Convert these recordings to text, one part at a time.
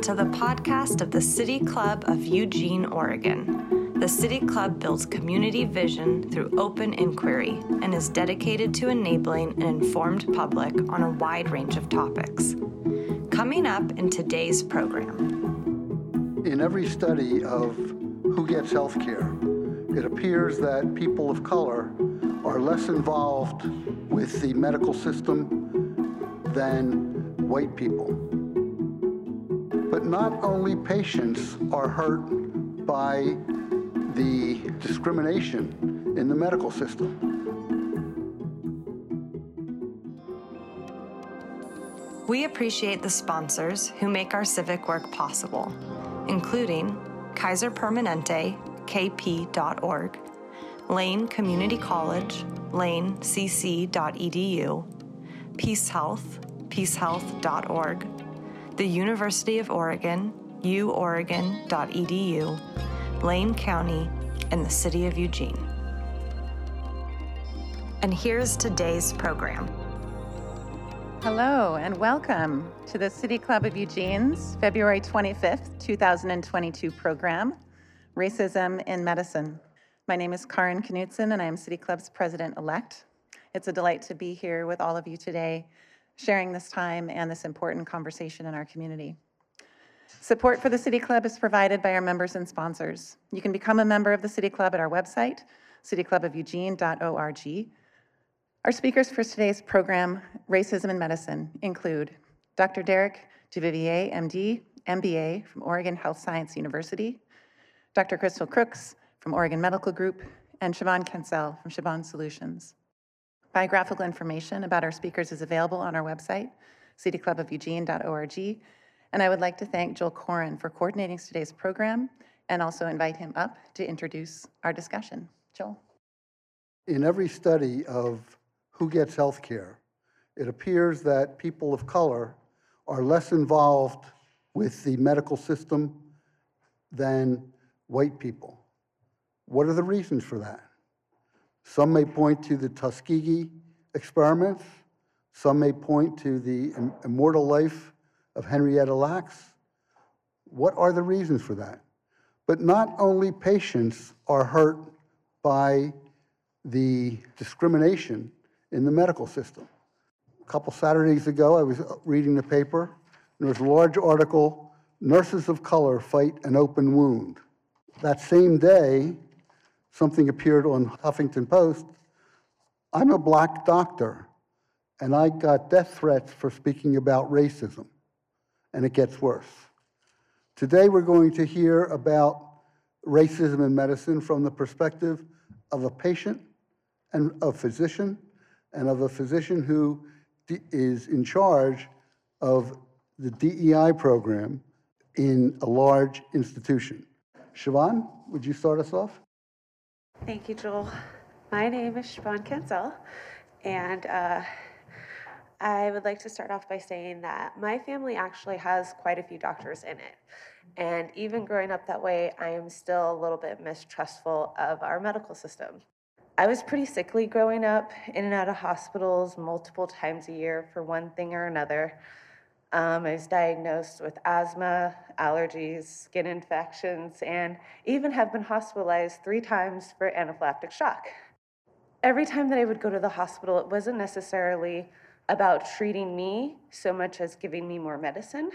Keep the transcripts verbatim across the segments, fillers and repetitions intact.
to the podcast of the City Club of Eugene, Oregon. The City Club builds community vision through open inquiry and is dedicated to enabling an informed public on a wide range of topics. Coming up in today's program. In every study of who gets health care, it appears that people of color are less involved with the medical system than white people. But not only patients are hurt by the discrimination in the medical system. We appreciate the sponsors who make our civic work possible, including Kaiser Permanente, K P dot org, Lane Community College, lane c c dot e d u, Peace Health, peace health dot org, the University of Oregon, u oregon dot e d u, Lane County, and the City of Eugene. And here's today's program. Hello and welcome to the City Club of Eugene's February twenty-fifth, two thousand twenty-two program, Racism in Medicine. My name is Karin Knutson and I am City Club's president-elect. It's a delight to be here with all of you today, sharing this time and this important conversation in our community. Support for the City Club is provided by our members and sponsors. You can become a member of the City Club at our website, city club of eugene dot org. Our speakers for today's program, Racism in Medicine, include Doctor Derek Duvivier, M D, M B A from Oregon Health Science University, Doctor Crystal Crooks from Oregon Medical Group, and Siobhan Kensel from Siobhan Solutions. Biographical information about our speakers is available on our website, city club of eugene dot org, and I would like to thank Joel Corin for coordinating today's program and also invite him up to introduce our discussion. Joel. In every study of who gets health care, it appears that people of color are less involved with the medical system than white people. What are the reasons for that? Some may point to the Tuskegee experiments. Some may point to the immortal life of Henrietta Lacks. What are the reasons for that? But not only patients are hurt by the discrimination in the medical system. A couple Saturdays ago, I was reading the paper, and there was a large article, Nurses of Color Fight an Open Wound. That same day, something appeared on Huffington Post. I'm a black doctor, and I got death threats for speaking about racism, and it gets worse. Today, we're going to hear about racism in medicine from the perspective of a patient and a physician, and of a physician who is in charge of the D E I program in a large institution. Siobhan, would you start us off? Thank you, Joel. My name is Siobhan Kensel, and uh, I would like to start off by saying that my family actually has quite a few doctors in it. And even growing up that way, I am still a little bit mistrustful of our medical system. I was pretty sickly growing up, in and out of hospitals multiple times a year for one thing or another. Um, I was diagnosed with asthma, allergies, skin infections, and even have been hospitalized three times for anaphylactic shock. Every time that I would go to the hospital, it wasn't necessarily about treating me so much as giving me more medicine.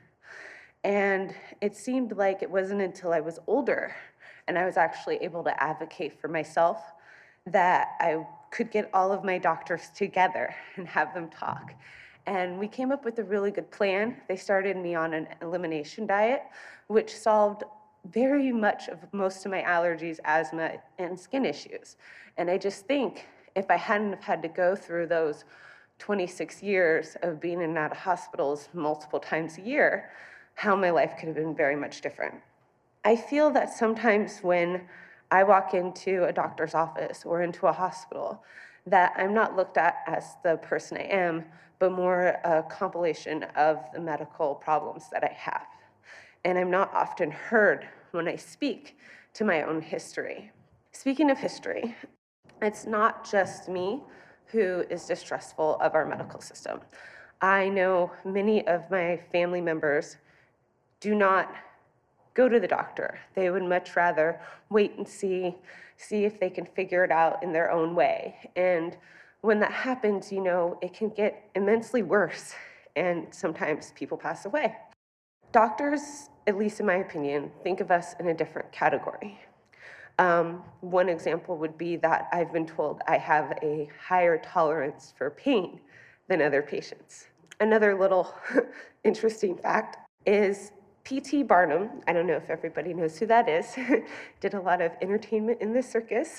And it seemed like it wasn't until I was older and I was actually able to advocate for myself that I could get all of my doctors together and have them talk. And we came up with a really good plan. They started me on an elimination diet, which solved very much of most of my allergies, asthma, and skin issues. And I just think if I hadn't have had to go through those twenty-six years of being in and out of hospitals multiple times a year, how my life could have been very much different. I feel that sometimes when I walk into a doctor's office or into a hospital, that I'm not looked at as the person I am, but more a compilation of the medical problems that I have. And I'm not often heard when I speak to my own history. Speaking of history, it's not just me who is distrustful of our medical system. I know many of my family members do not go to the doctor. They would much rather wait and see, see if they can figure it out in their own way. And when that happens, you know, it can get immensely worse, and sometimes people pass away. Doctors, at least in my opinion, think of us in a different category. Um, one example would be that I've been told I have a higher tolerance for pain than other patients. Another little interesting fact is P T Barnum, I don't know if everybody knows who that is, did a lot of entertainment in the circus.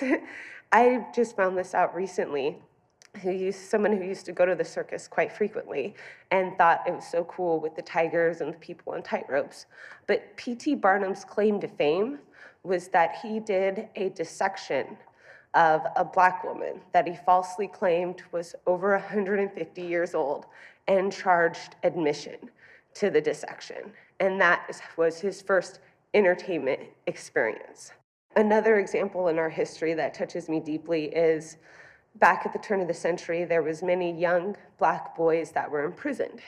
I just found this out recently. Who used, someone who used to go to the circus quite frequently and thought it was so cool with the tigers and the people on tightropes. But P T Barnum's claim to fame was that he did a dissection of a Black woman that he falsely claimed was over one hundred fifty years old and charged admission to the dissection. And that was his first entertainment experience. Another example in our history that touches me deeply is back at the turn of the century, there was many young Black boys that were imprisoned.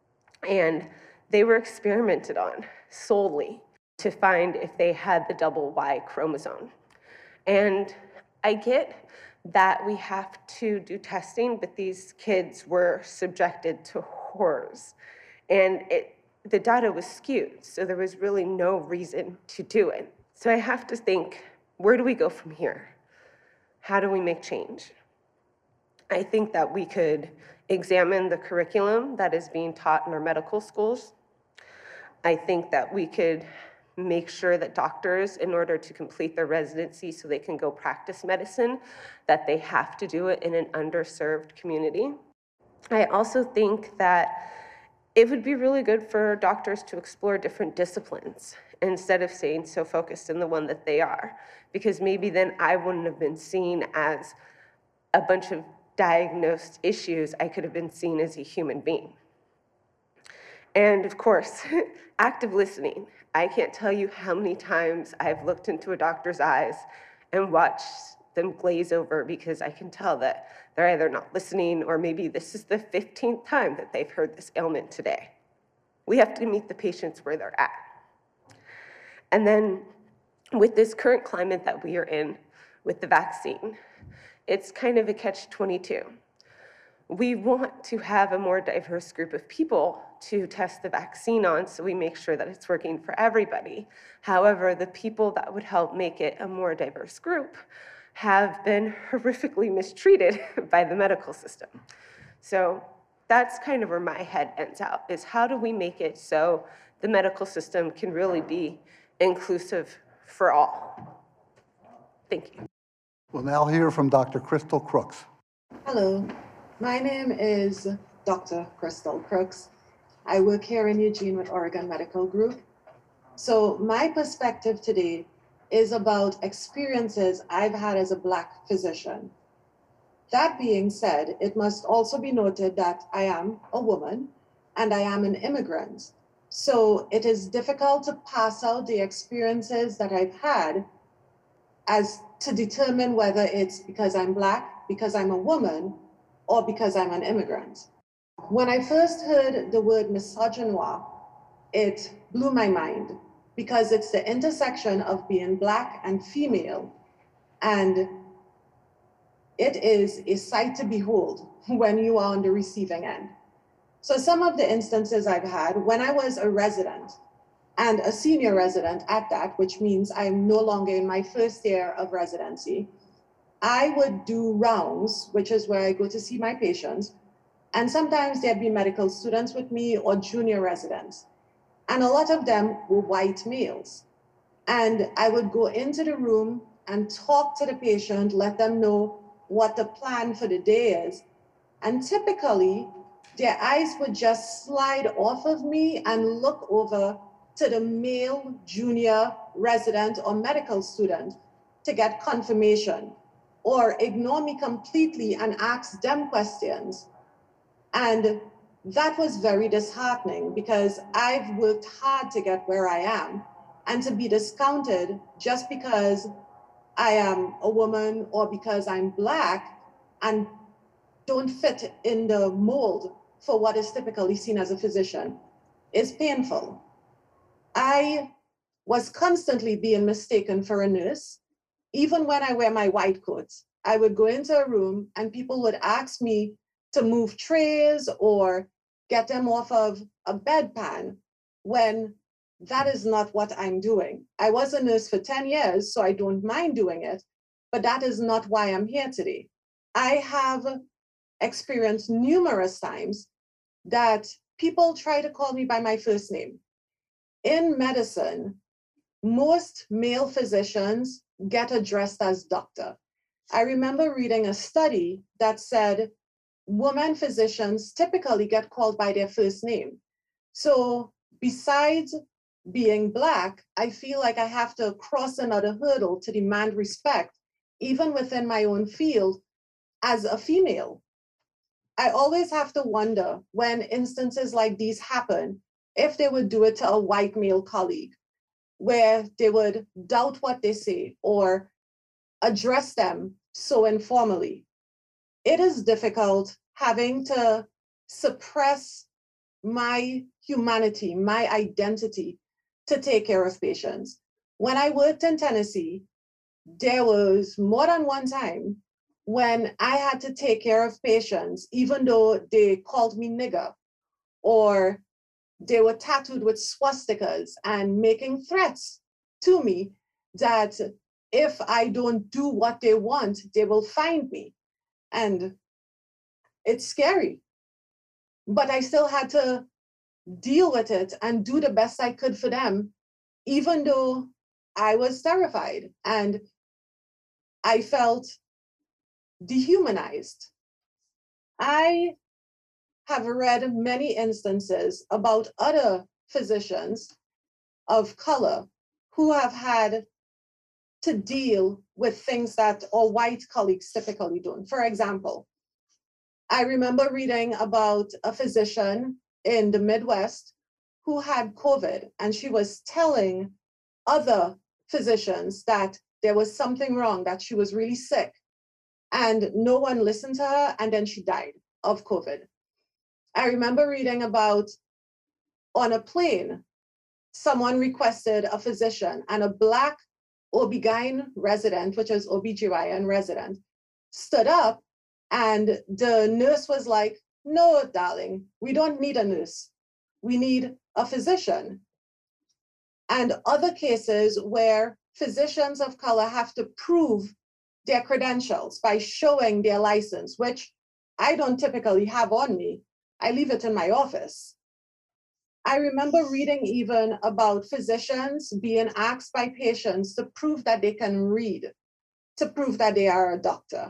And they were experimented on solely to find if they had the double Y chromosome. And I get that we have to do testing, but these kids were subjected to horrors. And it, the data was skewed, so there was really no reason to do it. So I have to think, where do we go from here? How do we make change? I think that we could examine the curriculum that is being taught in our medical schools. I think that we could make sure that doctors, in order to complete their residency so they can go practice medicine, that they have to do it in an underserved community. I also think that it would be really good for doctors to explore different disciplines instead of staying so focused in the one that they are, because maybe then I wouldn't have been seen as a bunch of diagnosed issues. I could have been seen as a human being. And of course, active listening. I can't tell you how many times I've looked into a doctor's eyes and watched them glaze over because I can tell that they're either not listening or maybe this is the fifteenth time that they've heard this ailment today. We have to meet the patients where they're at. And then with this current climate that we are in with the vaccine, it's kind of a catch twenty-two. We want to have a more diverse group of people to test the vaccine on so we make sure that it's working for everybody. However, the people that would help make it a more diverse group have been horrifically mistreated by the medical system. So that's kind of where my head ends out, is how do we make it so the medical system can really be inclusive for all? Thank you. We'll now hear from Doctor Crystal Crooks. Hello, my name is Doctor Crystal Crooks. I work here in Eugene with Oregon Medical Group. So my perspective today is about experiences I've had as a Black physician. That being said, it must also be noted that I am a woman and I am an immigrant. So it is difficult to pass out the experiences that I've had as to determine whether it's because I'm Black, because I'm a woman, or because I'm an immigrant. When I first heard the word misogynoir, it blew my mind because it's the intersection of being Black and female, and it is a sight to behold when you are on the receiving end. So some of the instances I've had, when I was a resident, and a senior resident at that, which means I'm no longer in my first year of residency, I would do rounds, which is where I go to see my patients. And sometimes there'd be medical students with me or junior residents. And a lot of them were white males. And I would go into the room and talk to the patient, let them know what the plan for the day is. And typically, their eyes would just slide off of me and look over to the male junior resident or medical student to get confirmation, or ignore me completely and ask them questions. And that was very disheartening because I've worked hard to get where I am, and to be discounted just because I am a woman or because I'm Black and don't fit in the mold for what is typically seen as a physician is painful. I was constantly being mistaken for a nurse. Even when I wear my white coat, I would go into a room and people would ask me to move trays or get them off of a bedpan when that is not what I'm doing. I was a nurse for ten years, so I don't mind doing it, but that is not why I'm here today. I have experienced numerous times that people try to call me by my first name. In medicine, most male physicians get addressed as doctor. I remember reading a study that said women physicians typically get called by their first name. So besides being Black, I feel like I have to cross another hurdle to demand respect, even within my own field, as a female. I always have to wonder when instances like these happen, if they would do it to a white male colleague, where they would doubt what they say or address them so informally. It is difficult having to suppress my humanity, my identity to take care of patients. When I worked in Tennessee, there was more than one time when I had to take care of patients, even though they called me nigger, or they were tattooed with swastikas and making threats to me that if I don't do what they want, they will find me. And it's scary. But I still had to deal with it and do the best I could for them, even though I was terrified and I felt dehumanized. I have read many instances about other physicians of color who have had to deal with things that our white colleagues typically don't. For example, I remember reading about a physician in the Midwest who had COVID, and she was telling other physicians that there was something wrong, that she was really sick, and no one listened to her, and then she died of COVID. I remember reading about on a plane, someone requested a physician, and a Black O B G Y N resident, which is O B G Y N resident, stood up, and the nurse was like, no, darling, we don't need a nurse. We need a physician. And other cases where physicians of color have to prove their credentials by showing their license, which I don't typically have on me. I leave it in my office. I remember reading even about physicians being asked by patients to prove that they can read, to prove that they are a doctor.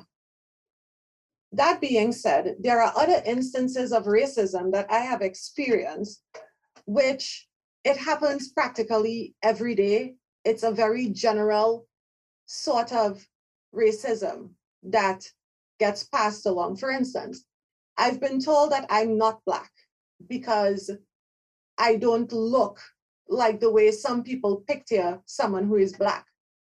That being said, there are other instances of racism that I have experienced, which it happens practically every day. It's a very general sort of racism that gets passed along. For instance, I've been told that I'm not Black because I don't look like the way some people picture someone who is Black,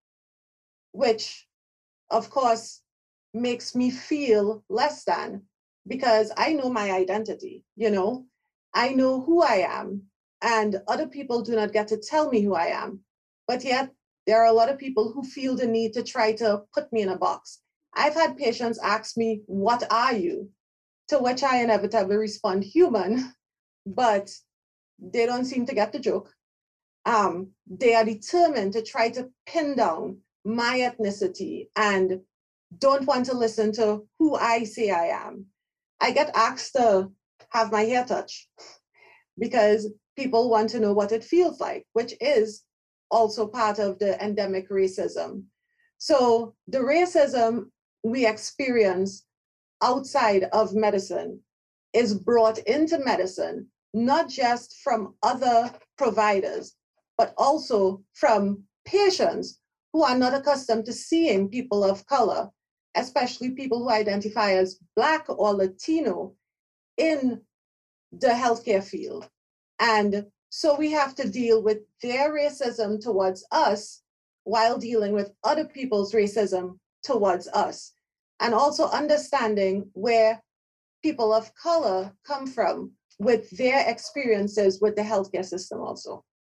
which of course makes me feel less than, because I know my identity, you know, I know who I am, and other people do not get to tell me who I am. But yet there are a lot of people who feel the need to try to put me in a box. I've had patients ask me, what are you? To which I inevitably respond, human, but they don't seem to get the joke. Um, they are determined to try to pin down my ethnicity and don't want to listen to who I say I am. I get asked to have my hair touched because people want to know what it feels like, which is also part of the endemic racism. So the racism we experience outside of medicine is brought into medicine, not just from other providers, but also from patients who are not accustomed to seeing people of color, especially people who identify as Black or Latino in the healthcare field. And so we have to deal with their racism towards us while dealing with other people's racism towards us. And also understanding where people of color come from with their experiences with the healthcare system also.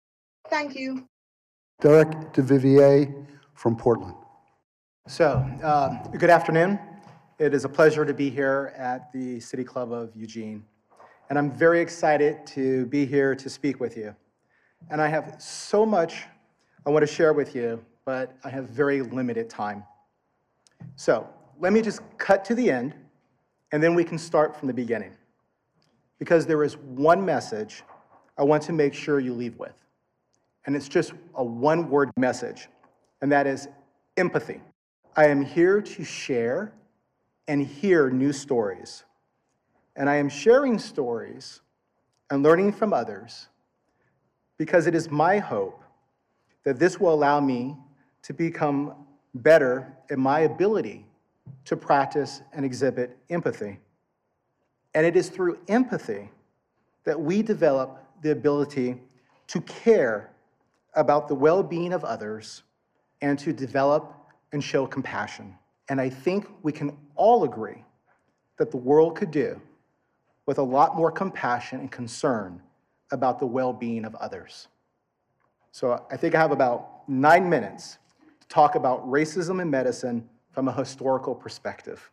Thank you. Derek DeVivier from Portland. So, uh, good afternoon. It is a pleasure to be here at the City Club of Eugene. And I'm very excited to be here to speak with you. And I have so much I want to share with you, but I have very limited time. So, let me just cut to the end, and then we can start from the beginning. Because there is one message I want to make sure you leave with. And it's just a one-word message, and that is empathy. I am here to share and hear new stories. And I am sharing stories and learning from others because it is my hope that this will allow me to become better in my ability to practice and exhibit empathy. And it is through empathy that we develop the ability to care about the well-being of others and to develop and show compassion. And I think we can all agree that the world could do with a lot more compassion and concern about the well-being of others. So I think I have about nine minutes to talk about racism in medicine from a historical perspective.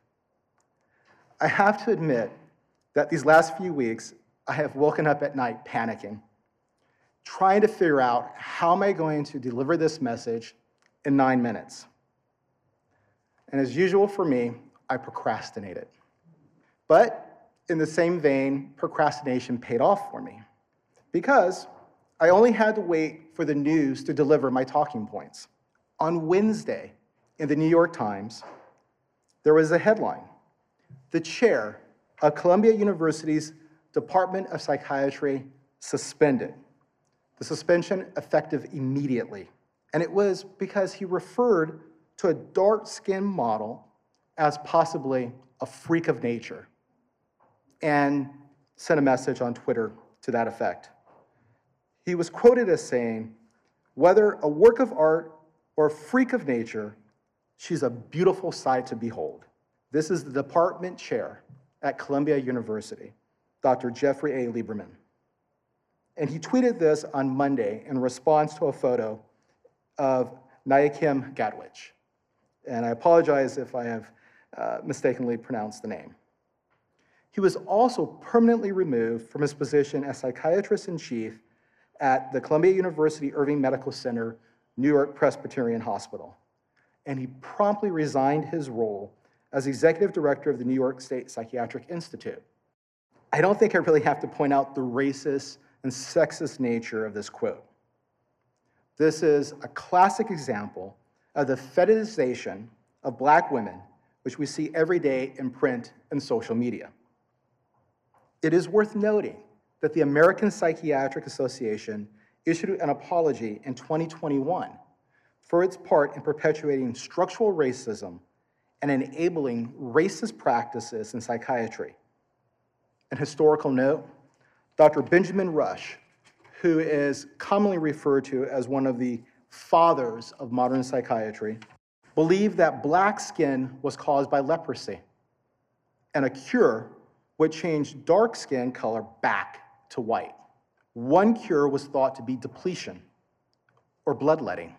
I have to admit that these last few weeks, I have woken up at night panicking, trying to figure out how am I going to deliver this message in nine minutes. And as usual for me, I procrastinated. But in the same vein, procrastination paid off for me because I only had to wait for the news to deliver my talking points. On Wednesday, in the New York Times, there was a headline: "The chair of Columbia University's Department of Psychiatry suspended." The suspension effective immediately. And it was because he referred to a dark-skinned model as possibly a freak of nature and sent a message on Twitter to that effect. He was quoted as saying, "Whether a work of art or a freak of nature, she's a beautiful sight to behold." This is the department chair at Columbia University, Doctor Jeffrey A. Lieberman. And he tweeted this on Monday in response to a photo of Nayakim Gadwich. And I apologize if I have uh, mistakenly pronounced the name. He was also permanently removed from his position as psychiatrist-in-chief at the Columbia University Irving Medical Center, New York Presbyterian Hospital. And he promptly resigned his role as executive director of the New York State Psychiatric Institute. I don't think I really have to point out the racist and sexist nature of this quote. This is a classic example of the fetishization of Black women, which we see every day in print and social media. It is worth noting that the American Psychiatric Association issued an apology in twenty twenty-one for its part in perpetuating structural racism and enabling racist practices in psychiatry. An historical note: Doctor Benjamin Rush, who is commonly referred to as one of the fathers of modern psychiatry, believed that Black skin was caused by leprosy, and a cure would change dark skin color back to white. One cure was thought to be depletion or bloodletting.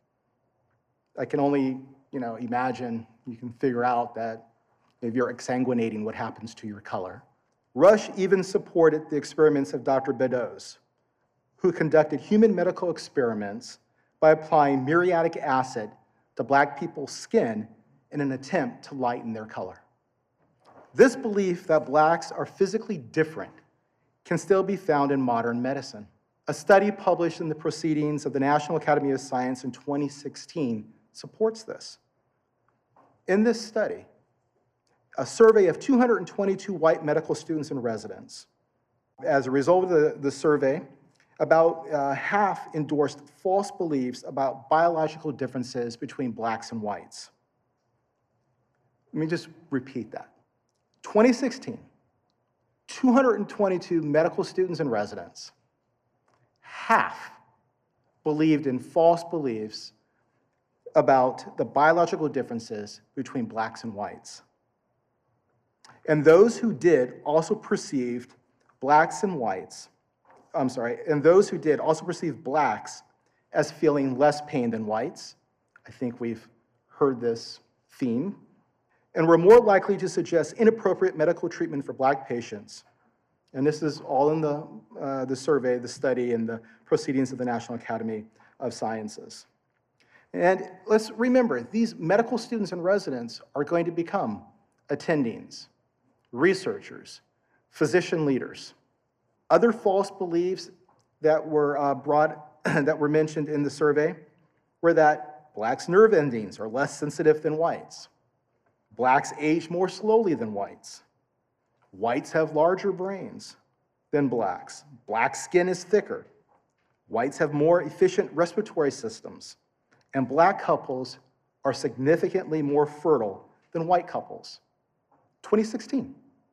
I can only, you know, imagine, you can figure out that if you're exsanguinating, what happens to your color. Rush even supported the experiments of Doctor Beddoes, who conducted human medical experiments by applying muriatic acid to Black people's skin in an attempt to lighten their color. This belief that Blacks are physically different can still be found in modern medicine. A study published in the Proceedings of the National Academy of Science in twenty sixteen supports this. In this study, a survey of two hundred twenty-two white medical students and residents. As a result of the, the survey, about uh, half endorsed false beliefs about biological differences between Blacks and whites. Let me just repeat that. twenty sixteen, two hundred twenty-two medical students and residents, half believed in false beliefs about the biological differences between Blacks and whites. And those who did also perceived Blacks and whites I'm sorry, and those who did also perceived blacks as feeling less pain than whites. I think we've heard this theme. And were more likely to suggest inappropriate medical treatment for black patients. And this is all in the, uh, the survey, the study, and the proceedings of the National Academy of Sciences. And let's remember, these medical students and residents are going to become attendings, researchers, physician leaders. Other false beliefs that were uh, brought, that were mentioned in the survey were that blacks' nerve endings are less sensitive than whites. Blacks age more slowly than whites. Whites have larger brains than blacks. Black skin is thicker. Whites have more efficient respiratory systems. And black couples are significantly more fertile than white couples. twenty sixteen.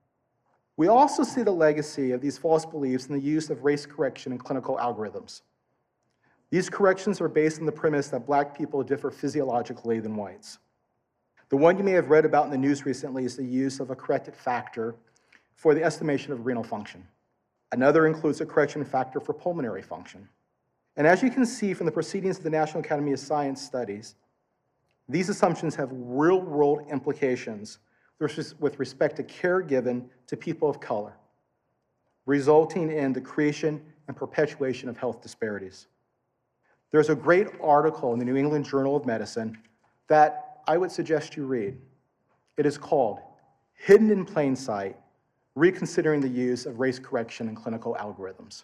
We also see the legacy of these false beliefs in the use of race correction in clinical algorithms. These corrections are based on the premise that black people differ physiologically than whites. The one you may have read about in the news recently is the use of a corrected factor for the estimation of renal function. Another includes a correction factor for pulmonary function. And as you can see from the proceedings of the National Academy of Science studies, these assumptions have real-world implications with respect to care given to people of color, resulting in the creation and perpetuation of health disparities. There's a great article in the New England Journal of Medicine that I would suggest you read. It is called Hidden in Plain Sight, Reconsidering the Use of Race Correction in Clinical Algorithms.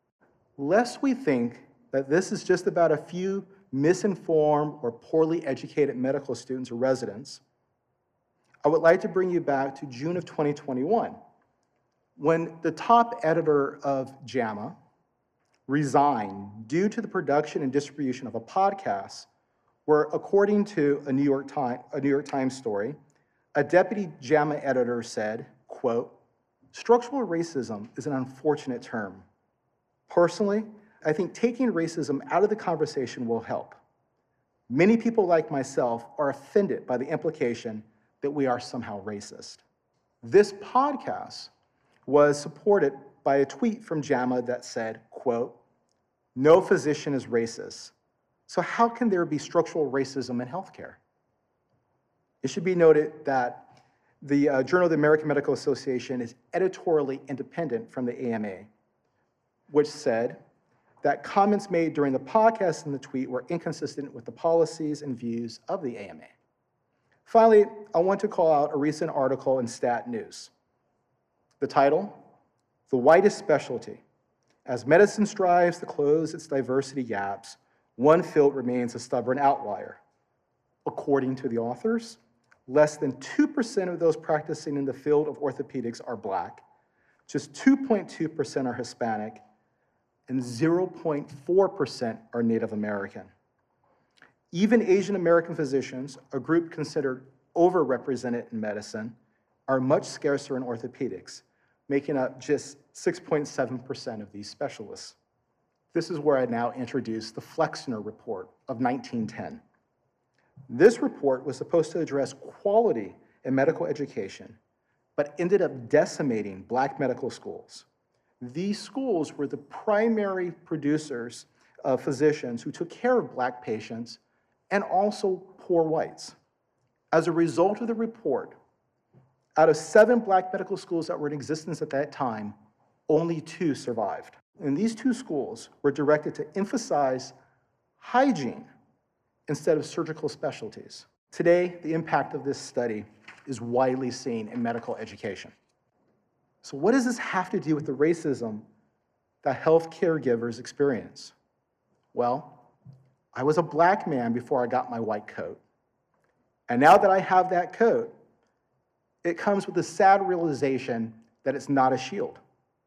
Lest we think that this is just about a few misinformed or poorly educated medical students or residents, I would like to bring you back to June of twenty twenty-one, when the top editor of JAMA resigned due to the production and distribution of a podcast where, according to a New York Times, a New York Times story, a deputy JAMA editor said, quote, "Structural racism is an unfortunate term. Personally, I think taking racism out of the conversation will help. Many people like myself are offended by the implication that we are somehow racist." This podcast was supported by a tweet from JAMA that said, quote, "No physician is racist. So how can there be structural racism in healthcare?" It should be noted that the uh, Journal of the American Medical Association is editorially independent from the A M A, which said that comments made during the podcast and the tweet were inconsistent with the policies and views of the A M A. Finally, I want to call out a recent article in Stat News. The title, "The Whitest Specialty. As medicine strives to close its diversity gaps, one field remains a stubborn outlier." According to the authors, less than two percent of those practicing in the field of orthopedics are Black, just two point two percent are Hispanic, and zero point four percent are Native American. Even Asian American physicians, a group considered overrepresented in medicine, are much scarcer in orthopedics, making up just six point seven percent of these specialists. This is where I now introduce the Flexner Report of nineteen ten. This report was supposed to address quality in medical education, but ended up decimating Black medical schools. These schools were the primary producers of physicians who took care of Black patients and also poor whites. As a result of the report, out of seven Black medical schools that were in existence at that time, only two survived. And these two schools were directed to emphasize hygiene instead of surgical specialties. Today, the impact of this study is widely seen in medical education. So what does this have to do with the racism that health caregivers experience? Well, I was a Black man before I got my white coat. And now that I have that coat, it comes with the sad realization that it's not a shield.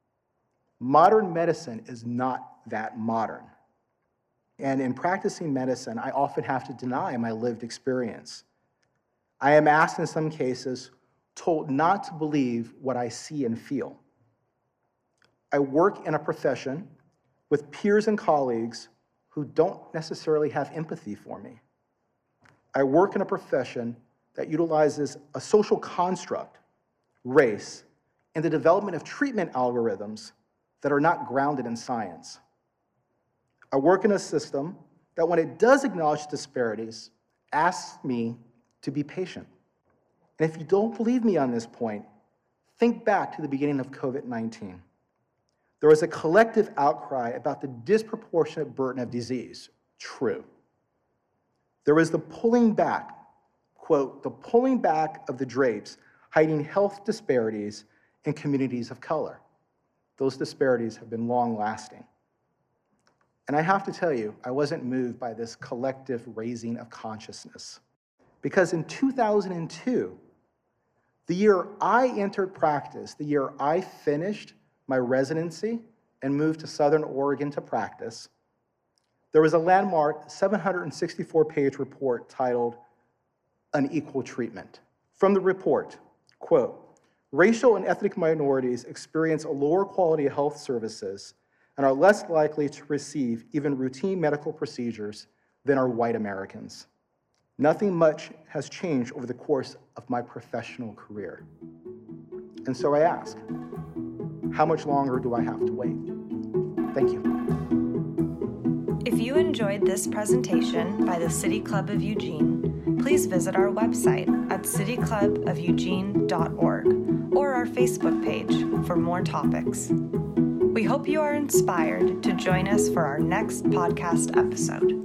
Modern medicine is not that modern. And in practicing medicine, I often have to deny my lived experience. I am asked in some cases, told not to believe what I see and feel. I work in a profession with peers and colleagues who don't necessarily have empathy for me. I work in a profession that utilizes a social construct, race, and the development of treatment algorithms that are not grounded in science. I work in a system that, when it does acknowledge disparities, asks me to be patient. And if you don't believe me on this point, think back to the beginning of COVID nineteen. There was a collective outcry about the disproportionate burden of disease. True. There was the pulling back, quote, the pulling back of the drapes, hiding health disparities in communities of color. Those disparities have been long-lasting. And I have to tell you, I wasn't moved by this collective raising of consciousness. Because in two thousand two, the year I entered practice, the year I finished my residency and moved to Southern Oregon to practice, there was a landmark seven hundred sixty-four page report titled Unequal Treatment. From the report, quote, racial and ethnic minorities experience a lower quality of health services and are less likely to receive even routine medical procedures than are white Americans. Nothing much has changed over the course of my professional career. And so I ask, how much longer do I have to wait? Thank you. If you enjoyed this presentation by the City Club of Eugene, please visit our website at city club of eugene dot org or our Facebook page for more topics. We hope you are inspired to join us for our next podcast episode.